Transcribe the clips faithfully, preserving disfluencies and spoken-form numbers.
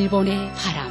일본의 바람.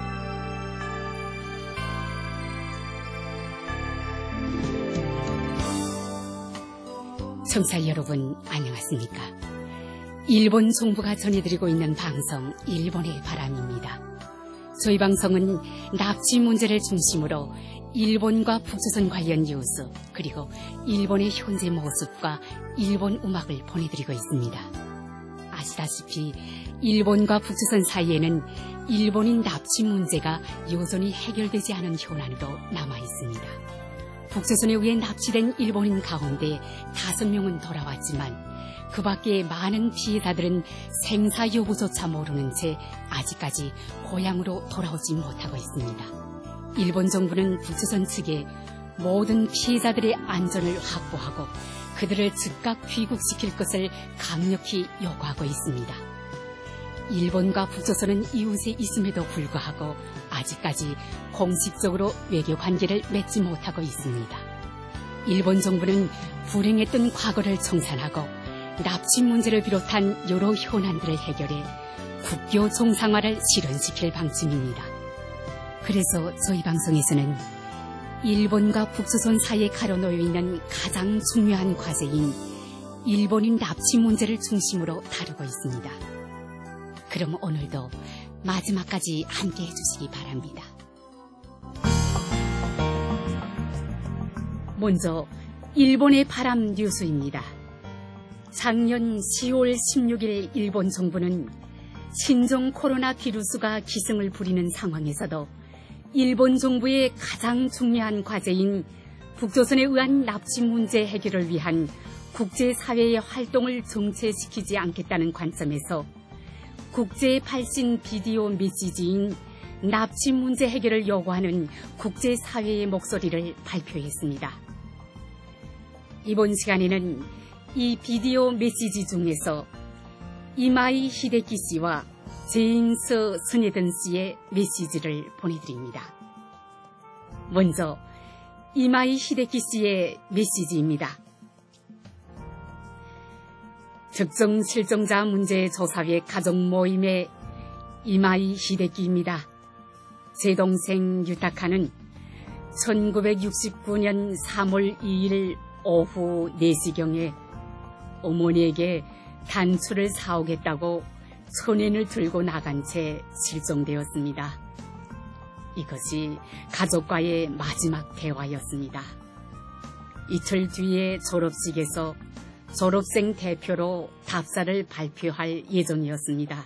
청취자 여러분, 안녕하십니까? 일본 정부가 전해드리고 있는 방송 일본의 바람입니다. 저희 방송은 납치 문제를 중심으로 일본과 북조선 관련 뉴스, 그리고 일본의 현재 모습과 일본 음악을 보내드리고 있습니다. 아시다시피 일본과 북조선 사이에는 일본인 납치 문제가 여전히 해결되지 않은 현안으로 남아 있습니다. 북조선에 의해 납치된 일본인 가운데 다섯 명은 돌아왔지만 그 밖에 많은 피해자들은 생사 여부조차 모르는 채 아직까지 고향으로 돌아오지 못하고 있습니다. 일본 정부는 북조선 측에 모든 피해자들의 안전을 확보하고 그들을 즉각 귀국시킬 것을 강력히 요구하고 있습니다. 일본과 북조선은 이웃에 있음에도 불구하고 아직까지 공식적으로 외교 관계를 맺지 못하고 있습니다. 일본 정부는 불행했던 과거를 청산하고 납치 문제를 비롯한 여러 현안들을 해결해 국교 정상화를 실현시킬 방침입니다. 그래서 저희 방송에서는 일본과 북조선 사이에 가로놓여 있는 가장 중요한 과제인 일본인 납치 문제를 중심으로 다루고 있습니다. 그럼 오늘도 마지막까지 함께해 주시기 바랍니다. 먼저 일본의 바람 뉴스입니다. 작년 시월 십육일 일본 정부는 신종 코로나 바이러스가 기승을 부리는 상황에서도 일본 정부의 가장 중요한 과제인 북조선에 의한 납치 문제 해결을 위한 국제사회의 활동을 정체시키지 않겠다는 관점에서 국제 발신 비디오 메시지인 납치 문제 해결을 요구하는 국제사회의 목소리를 발표했습니다. 이번 시간에는 이 비디오 메시지 중에서 이마이 히데키 씨와 제임스 스네든 씨의 메시지를 보내드립니다. 먼저 이마이 히데키 씨의 메시지입니다. 특정 실종자 문제 조사회 가족 모임의 이마이 히데키입니다. 제 동생 유타카는 천구백육십구년 삼월 이일 오후 네 시경에 어머니에게 단추를 사오겠다고 손엔을 들고 나간 채 실종되었습니다. 이것이 가족과의 마지막 대화였습니다. 이틀 뒤에 졸업식에서 졸업생 대표로 답사를 발표할 예정이었습니다.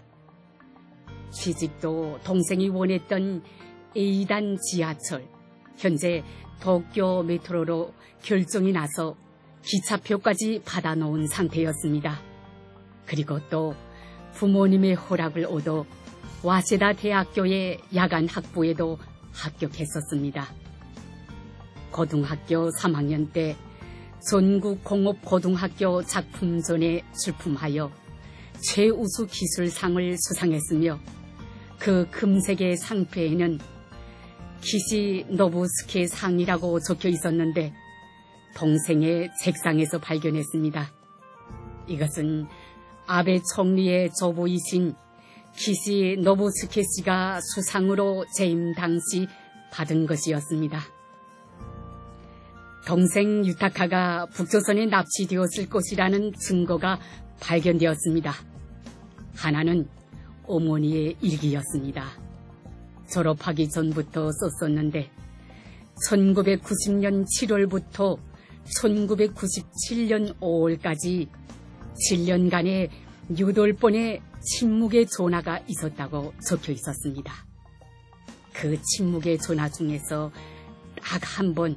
취직도 동생이 원했던 에이단 지하철, 현재 도쿄 메트로로 결정이 나서 기차표까지 받아놓은 상태였습니다. 그리고 또 부모님의 허락을 얻어 와세다 대학교의 야간 학부에도 합격했었습니다. 고등학교 삼 학년 때 전국공업고등학교 작품전에 출품하여 최우수 기술상을 수상했으며 그 금색의 상표에는 키시 노부스케 상이라고 적혀 있었는데 동생의 책상에서 발견했습니다. 이것은 아베 총리의 조부이신 키시 노부스케 씨가 수상으로 재임 당시 받은 것이었습니다. 동생 유타카가 북조선에 납치되었을 것이라는 증거가 발견되었습니다. 하나는 어머니의 일기였습니다. 졸업하기 전부터 썼었는데 천구백구십년 칠월부터 천구백구십칠년 오월까지 칠 년간의 여덟 번의 침묵의 전화가 있었다고 적혀 있었습니다. 그 침묵의 전화 중에서 딱 한 번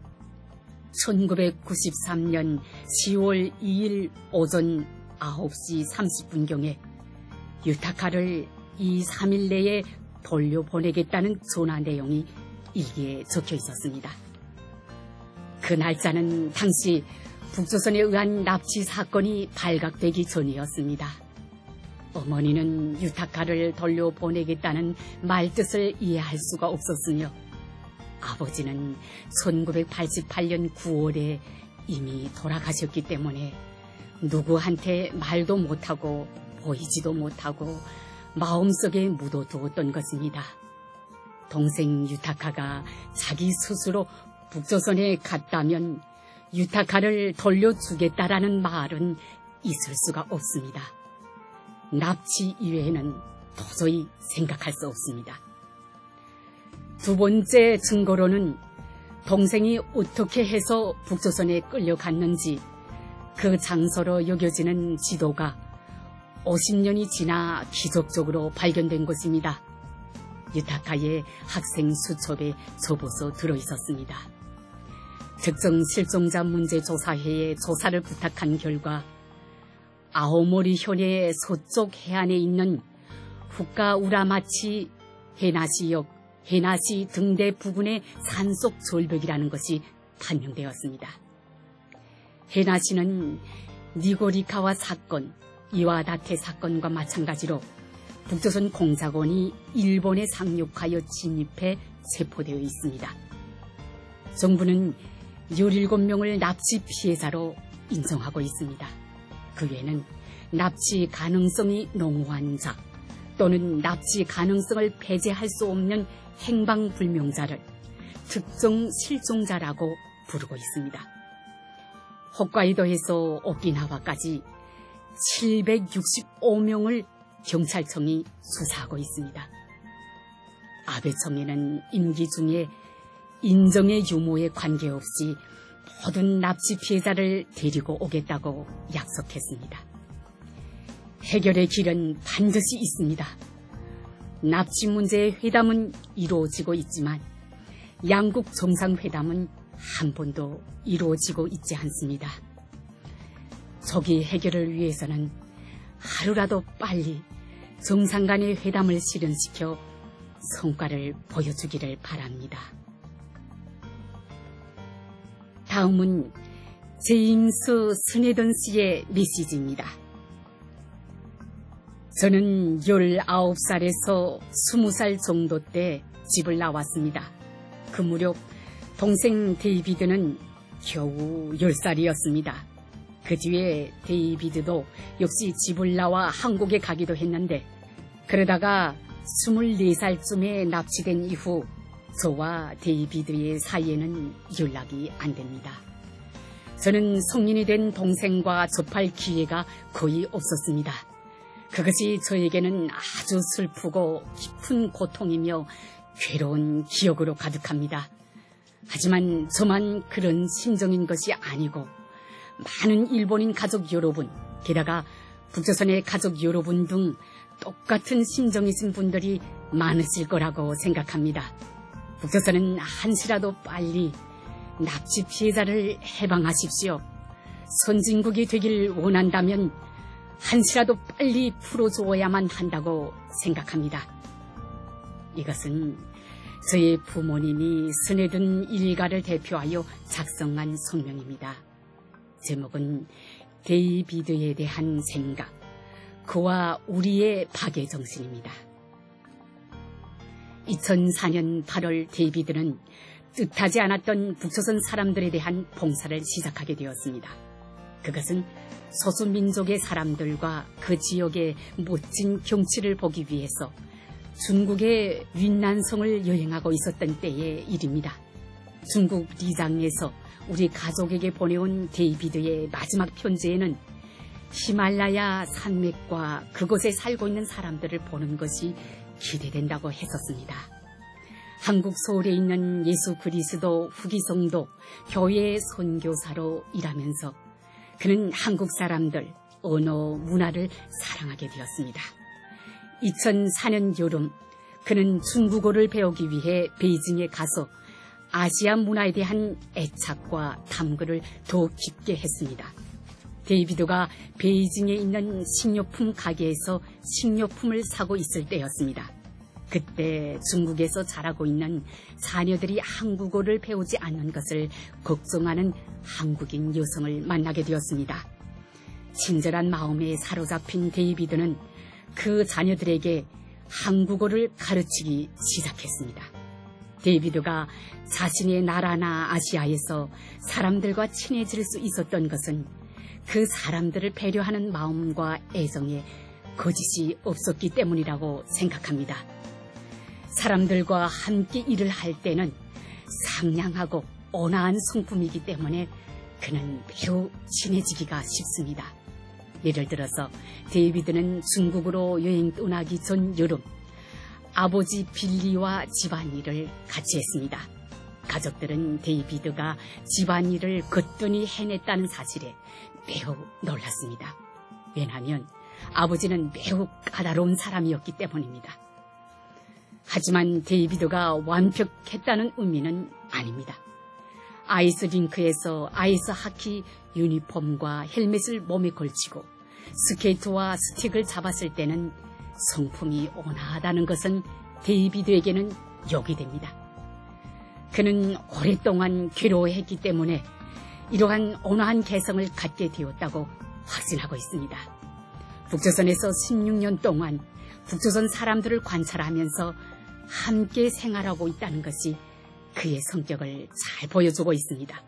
천구백구십삼년 시월 이일 오전 아홉 시 삼십 분경에 유타카를 이, 삼일 내에 돌려보내겠다는 전화 내용이 일기에 적혀 있었습니다. 그 날짜는 당시 북조선에 의한 납치 사건이 발각되기 전이었습니다. 어머니는 유타카를 돌려보내겠다는 말뜻을 이해할 수가 없었으며 아버지는 천구백팔십팔년 구월에 이미 돌아가셨기 때문에 누구한테 말도 못하고 보이지도 못하고 마음속에 묻어두었던 것입니다. 동생 유타카가 자기 스스로 북조선에 갔다면 유타카를 돌려주겠다라는 말은 있을 수가 없습니다. 납치 이외에는 도저히 생각할 수 없습니다. 두 번째 증거로는 동생이 어떻게 해서 북조선에 끌려갔는지 그 장소로 여겨지는 지도가 오십 년이 지나 기적적으로 발견된 것입니다. 유타카의 학생 수첩에 접어서 들어있었습니다. 특정 실종자 문제조사회에 조사를 부탁한 결과 아오모리 현의 서쪽 해안에 있는 후카 우라마치 헤나시역, 헤나시 등대 부근의 산속 절벽이라는 것이 판명되었습니다. 헤나시는 니고리카와 사건, 이와다테 사건과 마찬가지로 북조선 공작원이 일본에 상륙하여 진입해 체포되어 있습니다. 정부는 열일곱 명을 납치 피해자로 인정하고 있습니다. 그 외에는 납치 가능성이 농후한 자 또는 납치 가능성을 배제할 수 없는 행방불명자를 특정 실종자라고 부르고 있습니다. 홋카이도에서 오키나와까지 칠백육십오 명을 경찰청이 수사하고 있습니다. 아베청에는 임기 중에 인정의 유무에 관계없이 모든 납치 피해자를 데리고 오겠다고 약속했습니다. 해결의 길은 반드시 있습니다. 납치 문제의 회담은 이루어지고 있지만 양국 정상회담은 한 번도 이루어지고 있지 않습니다. 조기 해결을 위해서는 하루라도 빨리 정상 간의 회담을 실현시켜 성과를 보여주기를 바랍니다. 다음은 제임스 스네던 씨의 메시지입니다. 저는 열아홉 살에서 스무 살 정도 때 집을 나왔습니다. 그 무렵 동생 데이비드는 겨우 열 살이었습니다. 그 뒤에 데이비드도 역시 집을 나와 한국에 가기도 했는데 그러다가 스물네 살쯤에 납치된 이후 저와 데이비드의 사이에는 연락이 안 됩니다. 저는 성인이 된 동생과 접할 기회가 거의 없었습니다. 그것이 저에게는 아주 슬프고 깊은 고통이며 괴로운 기억으로 가득합니다. 하지만 저만 그런 심정인 것이 아니고 많은 일본인 가족 여러분, 게다가 북조선의 가족 여러분 등 똑같은 심정이신 분들이 많으실 거라고 생각합니다. 북조선은 한시라도 빨리 납치 피해자를 해방하십시오. 선진국이 되길 원한다면 한시라도 빨리 풀어주어야만 한다고 생각합니다. 이것은 저의 부모님이 스네든 일가를 대표하여 작성한 성명입니다. 제목은 데이비드에 대한 생각, 그와 우리의 박애 정신입니다. 이천사 년 팔월 데이비드는 뜻하지 않았던 북조선 사람들에 대한 봉사를 시작하게 되었습니다. 그것은 소수민족의 사람들과 그 지역의 멋진 경치를 보기 위해서 중국의 윈난성을 여행하고 있었던 때의 일입니다. 중국 리장에서 우리 가족에게 보내온 데이비드의 마지막 편지에는 히말라야 산맥과 그곳에 살고 있는 사람들을 보는 것이 기대된다고 했었습니다. 한국 서울에 있는 예수 그리스도 후기성도 교회의 선교사로 일하면서 그는 한국 사람들, 언어, 문화를 사랑하게 되었습니다. 이천사 년 여름 그는 중국어를 배우기 위해 베이징에 가서 아시아 문화에 대한 애착과 탐구를 더 깊게 했습니다. 데이비드가 베이징에 있는 식료품 가게에서 식료품을 사고 있을 때였습니다. 그때 중국에서 자라고 있는 자녀들이 한국어를 배우지 않는 것을 걱정하는 한국인 여성을 만나게 되었습니다. 친절한 마음에 사로잡힌 데이비드는 그 자녀들에게 한국어를 가르치기 시작했습니다. 데이비드가 자신의 나라나 아시아에서 사람들과 친해질 수 있었던 것은 그 사람들을 배려하는 마음과 애정에 거짓이 없었기 때문이라고 생각합니다. 사람들과 함께 일을 할 때는 상냥하고 온화한 성품이기 때문에 그는 매우 친해지기가 쉽습니다. 예를 들어서 데이비드는 중국으로 여행 떠나기 전 여름 아버지 빌리와 집안일을 같이 했습니다. 가족들은 데이비드가 집안일을 거뜬히 해냈다는 사실에 매우 놀랐습니다. 왜냐하면 아버지는 매우 까다로운 사람이었기 때문입니다. 하지만 데이비드가 완벽했다는 의미는 아닙니다. 아이스링크에서 아이스 하키 유니폼과 헬멧을 몸에 걸치고 스케이트와 스틱을 잡았을 때는 성품이 온화하다는 것은 데이비드에게는 욕이 됩니다. 그는 오랫동안 괴로워했기 때문에 이러한 온화한 개성을 갖게 되었다고 확신하고 있습니다. 북조선에서 십육 년 동안 북조선 사람들을 관찰하면서 함께 생활하고 있다는 것이 그의 성격을 잘 보여주고 있습니다.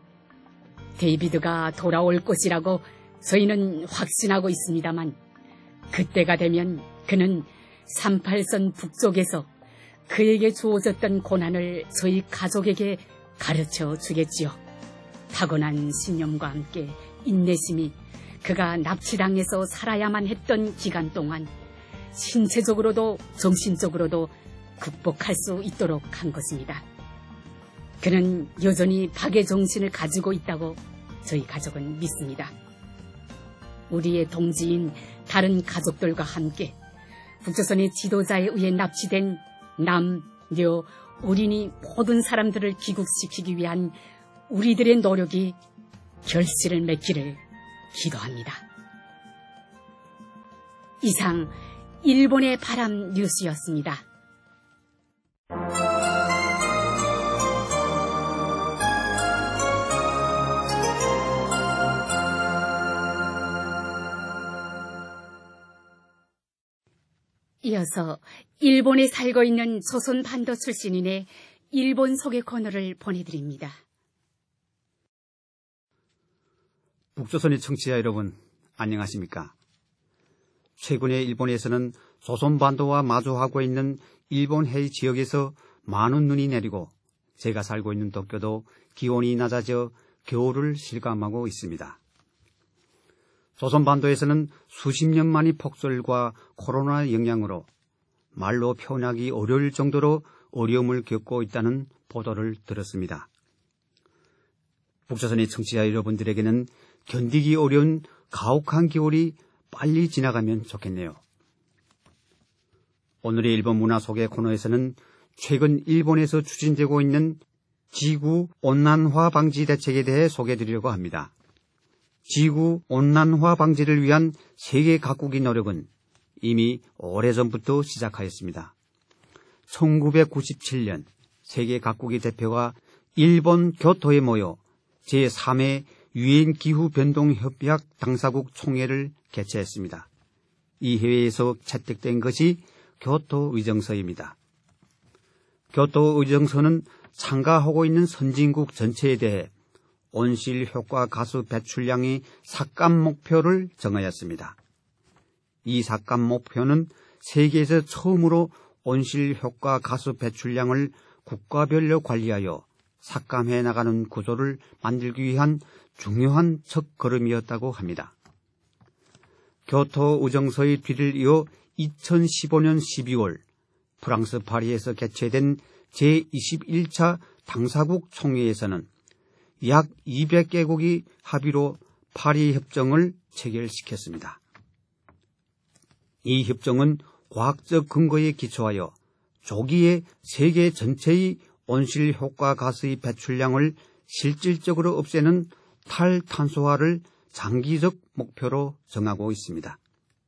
데이비드가 돌아올 것이라고 저희는 확신하고 있습니다만 그때가 되면 그는 삼팔선 북쪽에서 그에게 주어졌던 고난을 저희 가족에게 가르쳐 주겠지요. 타고난 신념과 함께 인내심이 그가 납치당해서 살아야만 했던 기간 동안 신체적으로도 정신적으로도 극복할 수 있도록 한 것입니다. 그는 여전히 박의 정신을 가지고 있다고 저희 가족은 믿습니다. 우리의 동지인 다른 가족들과 함께 북조선의 지도자에 의해 납치된 남, 여, 어린이 모든 사람들을 귀국시키기 위한 우리들의 노력이 결실을 맺기를 기도합니다. 이상 일본의 바람 뉴스였습니다. 이어서 일본에 살고 있는 조선 반도 출신인의 일본 소개 코너를 보내드립니다. 북조선의 청취자 여러분, 안녕하십니까? 최근에 일본에서는 조선 반도와 마주하고 있는 일본 해의 지역에서 많은 눈이 내리고 제가 살고 있는 도쿄도 기온이 낮아져 겨울을 실감하고 있습니다. 조선 반도에서는 수십 년 만의 폭설과 코로나 영향으로 말로 표현하기 어려울 정도로 어려움을 겪고 있다는 보도를 들었습니다. 북조선의 청취자 여러분들에게는 견디기 어려운 가혹한 겨울이 빨리 지나가면 좋겠네요. 오늘의 일본 문화 소개 코너에서는 최근 일본에서 추진되고 있는 지구 온난화 방지 대책에 대해 소개해드리려고 합니다. 지구 온난화 방지를 위한 세계 각국의 노력은 이미 오래전부터 시작하였습니다. 천구백구십칠 년 세계 각국의 대표가 일본 교토에 모여 제삼 회 유엔 기후변동협약 당사국 총회를 개최했습니다. 이 회의에서 채택된 것이 교토 의정서입니다. 교토 의정서는 참가하고 있는 선진국 전체에 대해 온실 효과 가스 배출량의 삭감 목표를 정하였습니다. 이 삭감 목표는 세계에서 처음으로 온실 효과 가스 배출량을 국가별로 관리하여 삭감해 나가는 구조를 만들기 위한 중요한 첫걸음이었다고 합니다. 교토 의정서의 뒤를 이어 이천십오 년 십이월 프랑스 파리에서 개최된 제이십일 차 당사국 총회에서는 약 이백 개국이 합의로 파리 협정을 체결시켰습니다. 이 협정은 과학적 근거에 기초하여 조기에 세계 전체의 온실 효과 가스의 배출량을 실질적으로 없애는 탈탄소화를 장기적 목표로 정하고 있습니다.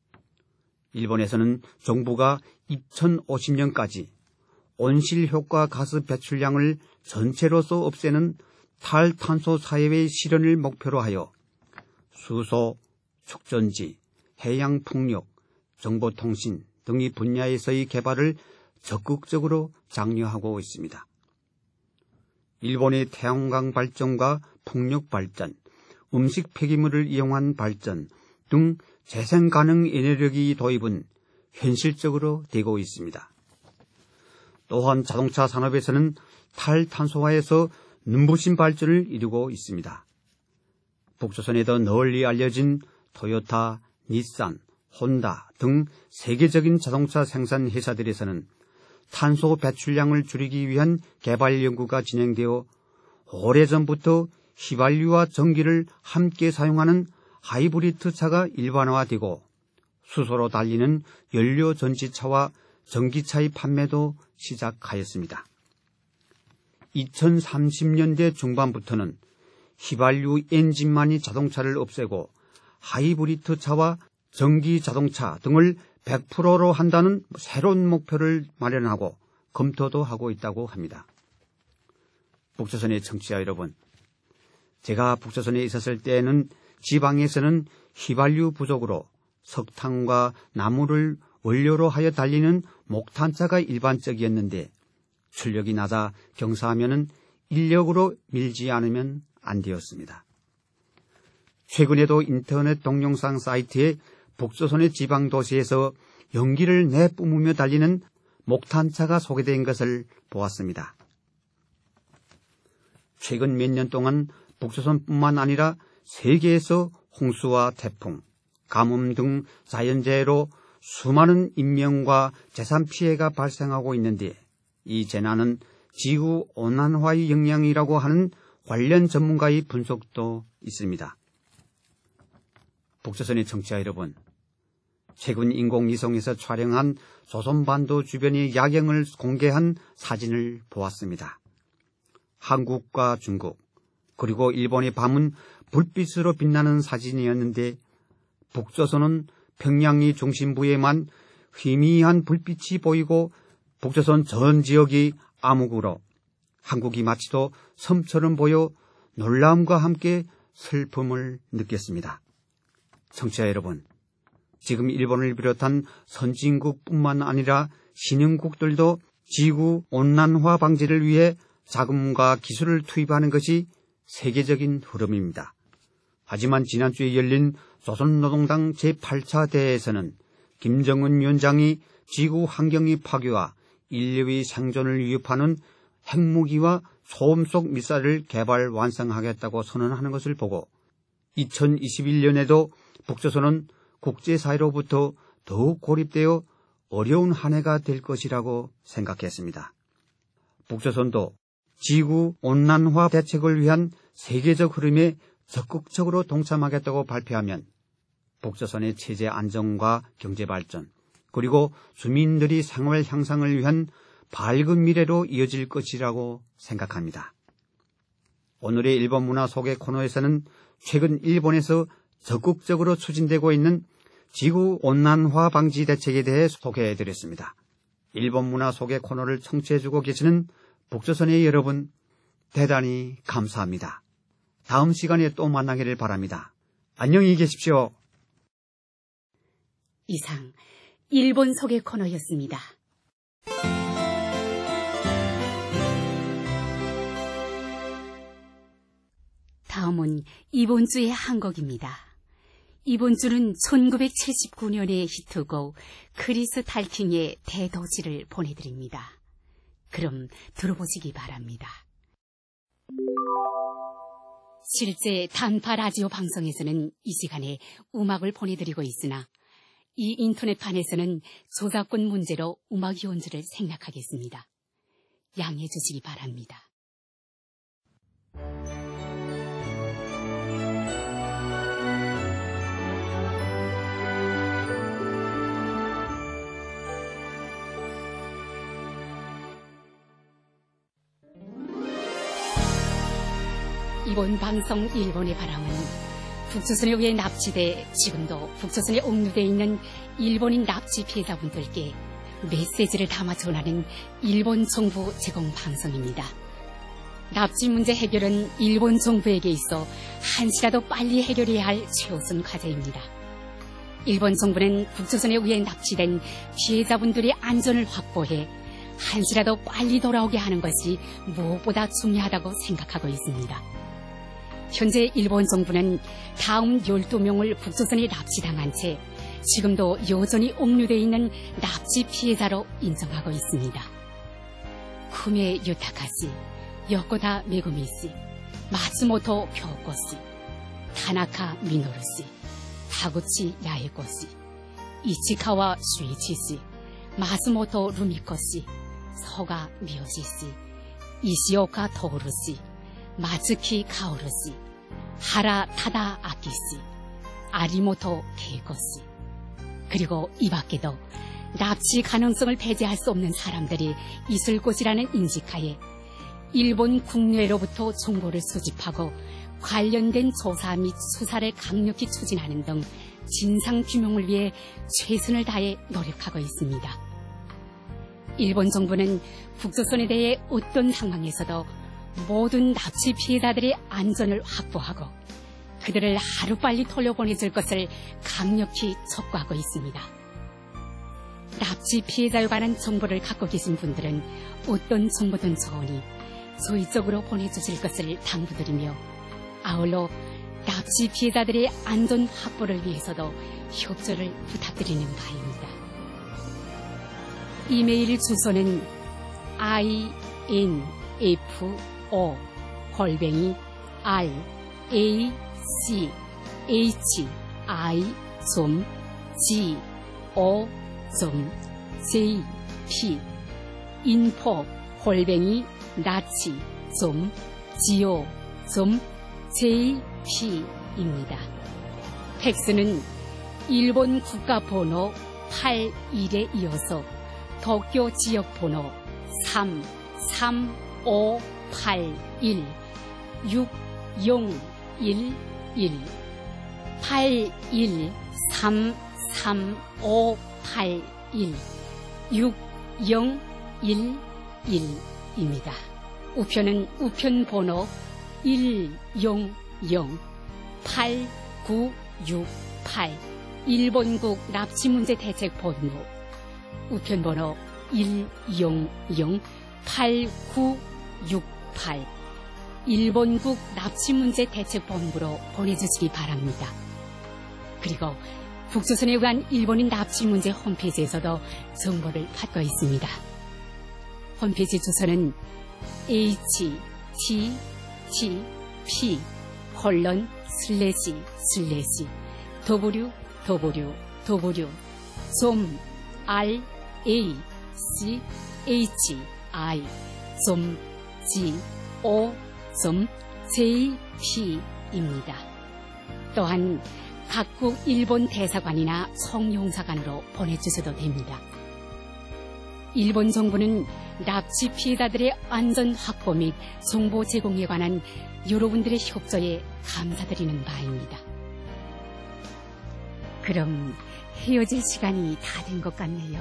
일본에서는 정부가 이천오십 년까지 온실 효과 가스 배출량을 전체로서 없애는 탈탄소 사회의 실현을 목표로 하여 수소, 축전지, 해양풍력, 정보통신 등의 분야에서의 개발을 적극적으로 장려하고 있습니다. 일본의 태양광 발전과 풍력 발전, 음식 폐기물을 이용한 발전 등 재생 가능 에너지 도입은 현실적으로 되고 있습니다. 또한 자동차 산업에서는 탈탄소화에서 눈부신 발전을 이루고 있습니다. 북조선에도 널리 알려진 토요타, 닛산, 혼다 등 세계적인 자동차 생산 회사들에서는 탄소 배출량을 줄이기 위한 개발 연구가 진행되어 오래전부터 휘발유와 전기를 함께 사용하는 하이브리드 차가 일반화되고 수소로 달리는 연료 전지차와 전기차의 판매도 시작하였습니다. 이천삼십 년대 중반부터는 휘발유 엔진만이 자동차를 없애고 하이브리드 차와 전기 자동차 등을 백 퍼센트로 한다는 새로운 목표를 마련하고 검토도 하고 있다고 합니다. 북조선의 청취자 여러분, 제가 북조선에 있었을 때에는 지방에서는 휘발유 부족으로 석탄과 나무를 원료로 하여 달리는 목탄차가 일반적이었는데 출력이 낮아 경사하면은 인력으로 밀지 않으면 안 되었습니다. 최근에도 인터넷 동영상 사이트에 북조선의 지방 도시에서 연기를 내뿜으며 달리는 목탄차가 소개된 것을 보았습니다. 최근 몇 년 동안 북조선뿐만 아니라 세계에서 홍수와 태풍, 가뭄 등 자연재해로 수많은 인명과 재산 피해가 발생하고 있는데 이 재난은 지구온난화의 영향이라고 하는 관련 전문가의 분석도 있습니다. 북조선의 청취자 여러분, 최근 인공위성에서 촬영한 조선반도 주변의 야경을 공개한 사진을 보았습니다. 한국과 중국, 그리고 일본의 밤은 불빛으로 빛나는 사진이었는데 북조선은 평양이 중심부에만 희미한 불빛이 보이고 북조선 전 지역이 암흑으로 한국이 마치도 섬처럼 보여 놀라움과 함께 슬픔을 느꼈습니다. 청취자 여러분, 지금 일본을 비롯한 선진국뿐만 아니라 신흥국들도 지구 온난화 방지를 위해 자금과 기술을 투입하는 것이 세계적인 흐름입니다. 하지만 지난주에 열린 조선노동당 제팔 차 대회에서는 김정은 위원장이 지구 환경의 파괴와 인류의 생존을 위협하는 핵무기와 소음 속 미사일을 개발 완성하겠다고 선언하는 것을 보고 이천이십일 년에도 북조선은 국제사회로부터 더욱 고립되어 어려운 한 해가 될 것이라고 생각했습니다. 북조선도 지구 온난화 대책을 위한 세계적 흐름에 적극적으로 동참하겠다고 발표하면 북조선의 체제 안정과 경제 발전, 그리고 주민들이 생활 향상을 위한 밝은 미래로 이어질 것이라고 생각합니다. 오늘의 일본 문화 소개 코너에서는 최근 일본에서 적극적으로 추진되고 있는 지구 온난화 방지 대책에 대해 소개해드렸습니다. 일본 문화 소개 코너를 청취해주고 계시는 북조선의 여러분, 대단히 감사합니다. 다음 시간에 또 만나기를 바랍니다. 안녕히 계십시오. 이상 일본 소개 코너였습니다. 다음은 이번 주의 한 곡입니다. 이번 주는 천구백칠십구 년의 히트곡 크리스 탈킹의 대도시를 보내드립니다. 그럼 들어보시기 바랍니다. 실제 단파 라디오 방송에서는 이 시간에 음악을 보내드리고 있으나 이 인터넷판에서는 저작권 문제로 음악 연주를 생략하겠습니다. 양해해 주시기 바랍니다. 이번 방송 일본의 바람은 북조선에 의해 납치돼 지금도 북조선에 옥류되어 있는 일본인 납치 피해자분들께 메시지를 담아 전하는 일본 정부 제공 방송입니다. 납치 문제 해결은 일본 정부에게 있어 한시라도 빨리 해결해야 할 최우선 과제입니다. 일본 정부는 북조선에 의해 납치된 피해자분들의 안전을 확보해 한시라도 빨리 돌아오게 하는 것이 무엇보다 중요하다고 생각하고 있습니다. 현재 일본 정부는 다음 열두 명을 북조선에 납치당한 채 지금도 여전히 옥류되어 있는 납치 피해자로 인정하고 있습니다. 쿠메 유타카씨, 요코다 메구미씨, 마츠모토 교코씨, 타나카 미노루씨, 타구치 야에코씨, 이치카와 슈이치씨, 마츠모토 루미코씨, 서가 미요지씨, 이시오카 토우루씨, 마츠키 카오루씨, 하라 타다 아키씨, 아리모토 케이코씨, 그리고 이 밖에도 납치 가능성을 배제할 수 없는 사람들이 있을 곳이라는 인식하에 일본 국내로부터 정보를 수집하고 관련된 조사 및 수사를 강력히 추진하는 등 진상규명을 위해 최선을 다해 노력하고 있습니다. 일본 정부는 북조선에 대해 어떤 상황에서도 모든 납치 피해자들의 안전을 확보하고 그들을 하루빨리 돌려보내줄 것을 강력히 촉구하고 있습니다. 납치 피해자에 관한 정보를 갖고 계신 분들은 어떤 정보든 좋으니 저희 쪽으로 보내주실 것을 당부드리며 아울러 납치 피해자들의 안전 확보를 위해서도 협조를 부탁드리는 바입니다. 이메일 주소는 info 골뱅이 r a c h i g o j p info 골뱅이 나치 지오 j p 입니다. 팩스는 일본 국가번호 팔십일에 이어서 도쿄 지역번호 삼 삼 오 팔 일 육 영 일 일 팔 일 삼 삼 오 팔 일 육 영 일 일입니다. 우편은 우편번호 일 영 영 팔 구 육 팔 일본국 납치문제대책본부 우편번호 일 영 영 팔 구 육 팔 일본국 납치문제대책본부로 보내주시기 바랍니다. 그리고 북조선에 관한 일본인 납치문제 홈페이지에서도 정보를 받고 있습니다. 홈페이지 주소는 http 콜론 슬래시 슬래시 www 점 r a c h i 점 g o 점 j p 입니다. 또한 각국 일본 대사관이나 총영사관으로 보내주셔도 됩니다. 일본 정부는 납치 피해자들의 안전 확보 및 정보 제공에 관한 여러분들의 협조에 감사드리는 바입니다. 그럼 헤어질 시간이 다 된 것 같네요.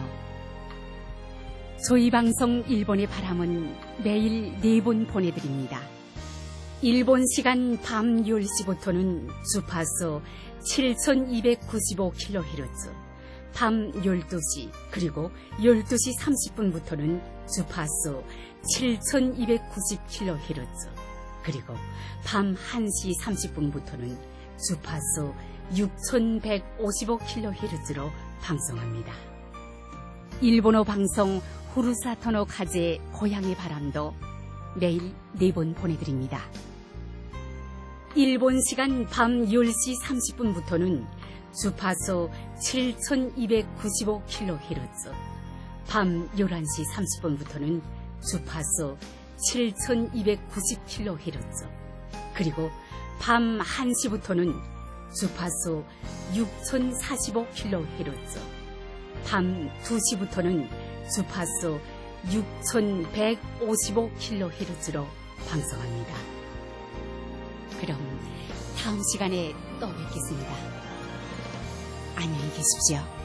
저희 방송 일본의 바람은 매일 네 번 보내드립니다. 일본 시간 밤 열 시부터는 주파수 칠천이백구십오 킬로헤르츠, 밤 열두 시 그리고 열두 시 삼십 분부터는 주파수 칠천이백구십 킬로헤르츠, 그리고 밤 한 시 삼십 분부터는 주파수 육천백오십오 킬로헤르츠로 방송합니다. 일본어 방송 후루사토노 카제 고향의 바람도 매일 네 번 보내드립니다. 일본 시간 밤 열 시 삼십 분부터는 주파수 칠천이백구십오 킬로헤르츠, 밤 열한 시 삼십 분부터는 주파수 칠천이백구십 킬로헤르츠, 그리고 밤 한 시부터는 주파수 육천사십오 킬로헤르츠, 밤 두 시부터는 주파수 육천백오십오 킬로헤르츠로 방송합니다. 그럼 다음 시간에 또 뵙겠습니다. 안녕히 계십시오.